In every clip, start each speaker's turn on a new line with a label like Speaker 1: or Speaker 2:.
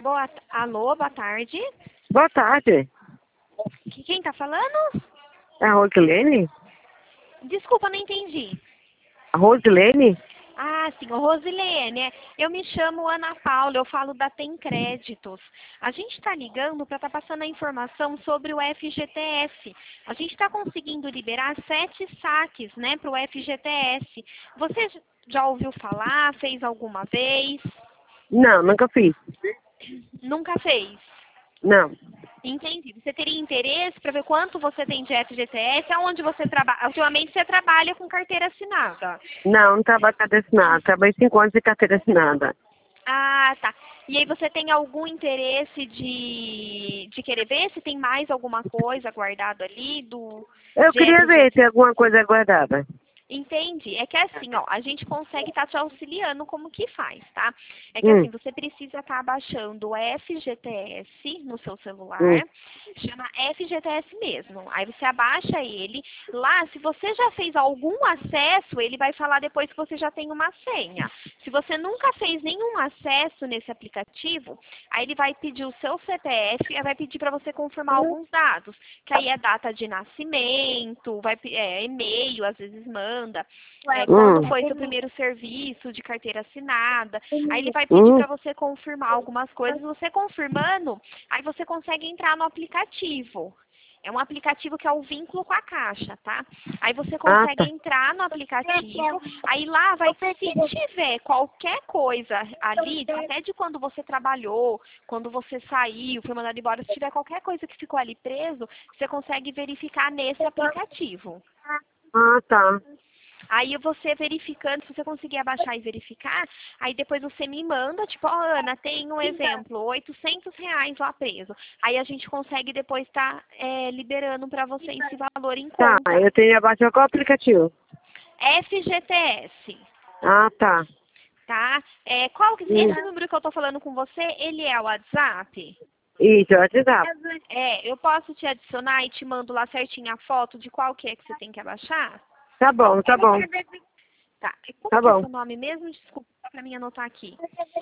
Speaker 1: Alô, boa tarde.
Speaker 2: Boa tarde.
Speaker 1: Quem tá falando?
Speaker 2: É a Rosilene?
Speaker 1: Desculpa, não entendi.
Speaker 2: A Rosilene?
Speaker 1: Ah, sim, ô Rosilene, eu me chamo Ana Paula, eu falo da Tem Créditos. A gente está ligando para estar passando a informação sobre o FGTS. A gente está conseguindo liberar 7 saques, né, para o FGTS. Você já ouviu falar, fez alguma vez?
Speaker 2: Não, nunca fiz.
Speaker 1: Nunca fez?
Speaker 2: Não.
Speaker 1: Entendi. Você teria interesse para ver quanto você tem de FGTS? Aonde você trabalha? Ultimamente você trabalha com carteira assinada.
Speaker 2: Não trabalho com carteira assinada. Trabalhei 5 anos de carteira assinada.
Speaker 1: Ah, tá. E aí você tem algum interesse de querer ver se tem mais alguma coisa guardado ali
Speaker 2: Eu
Speaker 1: de
Speaker 2: queria ver
Speaker 1: FGTS?
Speaker 2: se alguma coisa é guardada.
Speaker 1: Entendi. É que assim, ó, a gente consegue estar te auxiliando como que faz, tá? É que
Speaker 2: Hum,
Speaker 1: assim, você precisa estar baixando o FGTS no seu celular,
Speaker 2: hum,
Speaker 1: chama FGTS mesmo. Aí você abaixa ele. Lá, se você já fez algum acesso, ele vai falar depois que você já tem uma senha. Se você nunca fez nenhum acesso nesse aplicativo, aí ele vai pedir o seu CPF e vai pedir para você confirmar alguns dados, que aí é data de nascimento, e-mail, às vezes manda, quando foi seu primeiro serviço de carteira assinada, aí ele vai pedir
Speaker 2: hum.
Speaker 1: para você confirmar algumas coisas, você confirmando, aí você consegue entrar no aplicativo. É um aplicativo que é o vínculo com a Caixa, tá? Aí você
Speaker 2: Ah,
Speaker 1: consegue
Speaker 2: tá.
Speaker 1: entrar no aplicativo, aí lá vai, se tiver qualquer coisa ali, até de quando você trabalhou, quando você saiu, foi mandado embora, se tiver qualquer coisa que ficou ali preso, você consegue verificar nesse aplicativo.
Speaker 2: Ah, tá.
Speaker 1: Aí você verificando, se você conseguir abaixar e verificar, aí depois você me manda, tipo, ó, Ana, tem um exemplo, R$ 800 lá preso. Aí a gente consegue depois estar liberando para você esse valor em
Speaker 2: Tá,
Speaker 1: conta.
Speaker 2: eu tenho abaixo qual aplicativo?
Speaker 1: FGTS,
Speaker 2: Ah, tá.
Speaker 1: tá?
Speaker 2: Hum.
Speaker 1: Esse número que eu tô falando com você, ele é o WhatsApp?
Speaker 2: Isso, é o WhatsApp.
Speaker 1: Eu posso te adicionar e te mando lá certinho a foto de qual que é que você tem que abaixar?
Speaker 2: Tá bom, tá bom.
Speaker 1: Tá. E como
Speaker 2: Tá
Speaker 1: que é
Speaker 2: bom.
Speaker 1: seu nome mesmo? Desculpa, só pra mim anotar aqui.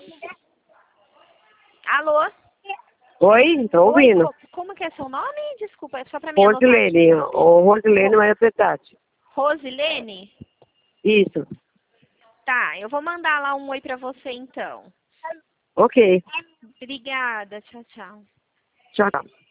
Speaker 1: Alô?
Speaker 2: Oi? Tô
Speaker 1: Oi,
Speaker 2: ouvindo.
Speaker 1: como que é seu nome? Desculpa, é só pra mim anotar aqui.
Speaker 2: Rosilene. Ô, Rosilene Maria Petati.
Speaker 1: Rosilene?
Speaker 2: Isso.
Speaker 1: Tá, eu vou mandar lá um oi pra você então.
Speaker 2: Ok.
Speaker 1: Obrigada, tchau, tchau.
Speaker 2: Tchau, tchau.